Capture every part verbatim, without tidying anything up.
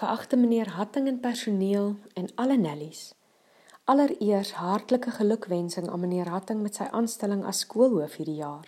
Geagte meneer Hatting en personeel en alle Nellies. Allereers hartlike gelukwensing aan meneer Hatting met sy aanstelling as skoolhoof hierdie jaar.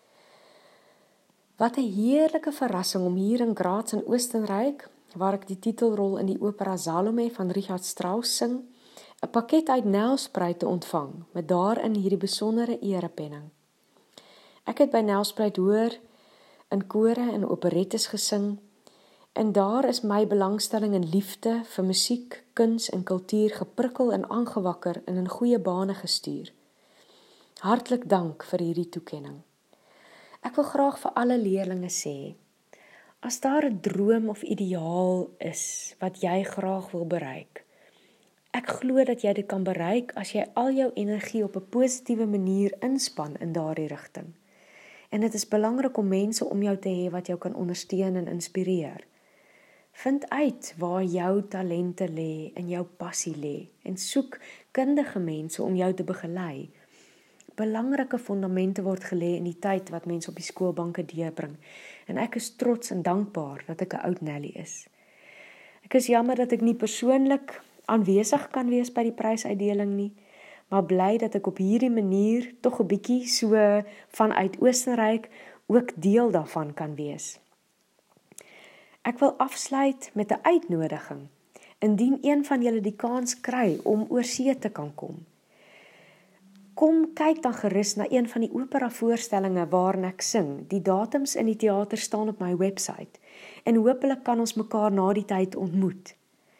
Wat 'n heerlike verrassing om hier in Graz in Oostenryk, waar ek die titelrol in die opera Salome van Richard Strauss sing, 'n pakket uit Nelspruit te ontvang, met daarin hierdie besondere erepenning. Ek het by Nelspruit hoor, in kore en operettes gesing, en daar is my belangstelling en liefde vir musiek, kuns en kultuur geprikkel en aangewakker en in goeie bane gestuur. Hartlik dank vir hierdie toekenning. Ek wil graag vir alle leerlinge sê, as daar 'n droom of ideaal is wat jy graag wil bereik, ek glo dat jy dit kan bereik as jy al jou energie op 'n positiewe manier inspan in daardie rigting. En dit is belangrik om mense om jou te hê wat jou kan ondersteun en inspireer. Vind uit waar jou talente lê en jou passie lê en soek kundige mense om jou te begelei. Belangrike fondamente word gelê in die tyd wat mense op die skoolbanke deurbring en ek is trots en dankbaar dat ek 'n oud Nelly is. Ek is jammer dat ek nie persoonlik aanwesig kan wees by die prysuitdeling nie, maar bly dat ek op hierdie manier tog 'n bietjie so vanuit Oostenryk ook deel daarvan kan wees. Ek wil afsluit met 'n uitnodiging, indien een van julle die kans kry om oor see te kan kom. Kom kyk dan gerus na een van die opera voorstellinge waarin ek sing. Die datums in die teater staan op my website en hopelik kan ons mekaar na die tyd ontmoet.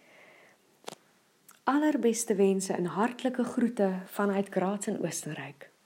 Allerbeste wense en hartlike groete vanuit Graz in Oostenryk.